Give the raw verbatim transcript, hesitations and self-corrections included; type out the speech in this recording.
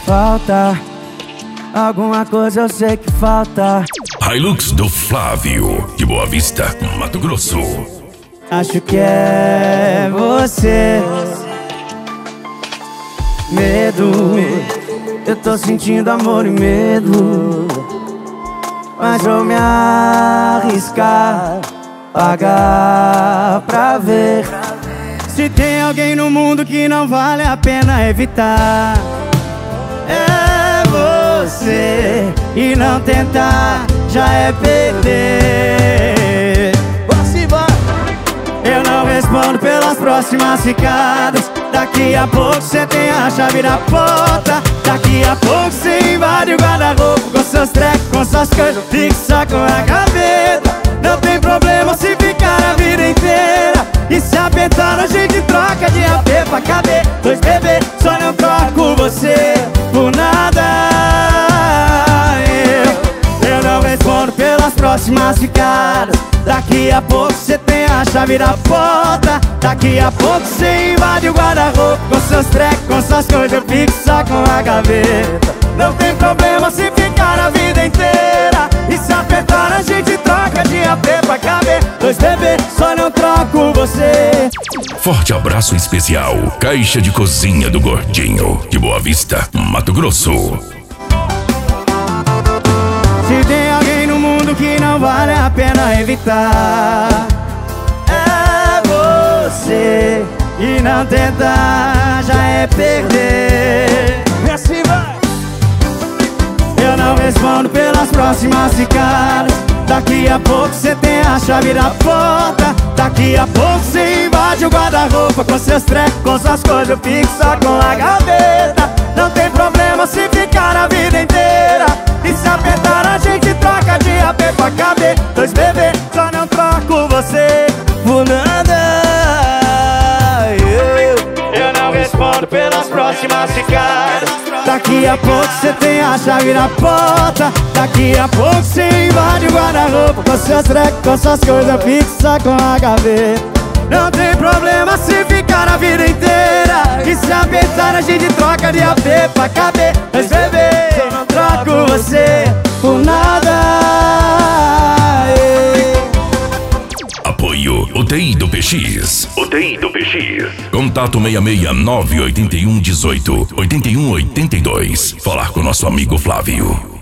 Falta alguma coisa, eu sei que falta. Hilux do Flávio, de Boa Vista, Mato Grosso. Acho que é você. Medo, eu tô sentindo amor e medo, mas vou me arriscar, pagar pra ver se tem alguém no mundo que não vale a pena evitar. É você, e não tentar já é perder. Eu não respondo pelas próximas ficadas. Daqui a pouco cê tem a chave da porta. Daqui a pouco cê invade o guarda-roupa com seus trecos, com suas coisas, fixa com a gaveta. Não tem problema se ficar a vida inteira, e se apertar a gente troca de A P pra caber dois bebê. Só não troco você por nada. Eu, eu não respondo pelas próximas ficadas. Daqui a pouco cê tem a chave da porta. Daqui a pouco cê invade o guarda-roupa com seus trecos, com suas coisas, fixa com a gaveta. Não tem problema se ficar a vida inteira, e se apertar a gente troca de A P pra caber dois bebê. Só não troco você. Forte abraço especial, Caixa de Cozinha do Gordinho, de Boa Vista, Mato Grosso. Se tem alguém no mundo que não vale a pena evitar, é você, e não tentar já é perder. E assim vai. Eu não respondo pelas próximas ficadas. Daqui a pouco cê tem a chave da porta. Daqui a pouco cê invade o guarda-roupa com seus trecos, com suas coisas, fixa com a gaveta. Não tem problema se ficar a vida inteira, e se apertar a gente troca de A P pra caber dois bebê. Só não troco você por nada. Eu, eu não respondo pelas próximas ficadas. Daqui a pouco cê tem a chave da porta. Daqui a pouco cê invade o guarda-roupa com seus trecos, com suas coisas, fixa com a gaveta. Não tem problema se ficar a vida inteira, e se apertar a gente troca de A P pra caber dois bebê. Eu não troco você por nada. Apoio U T I do P X. U T I do P X. Contato seis seis nove oito um um oito oito um oito dois. Falar com nosso amigo Flávio.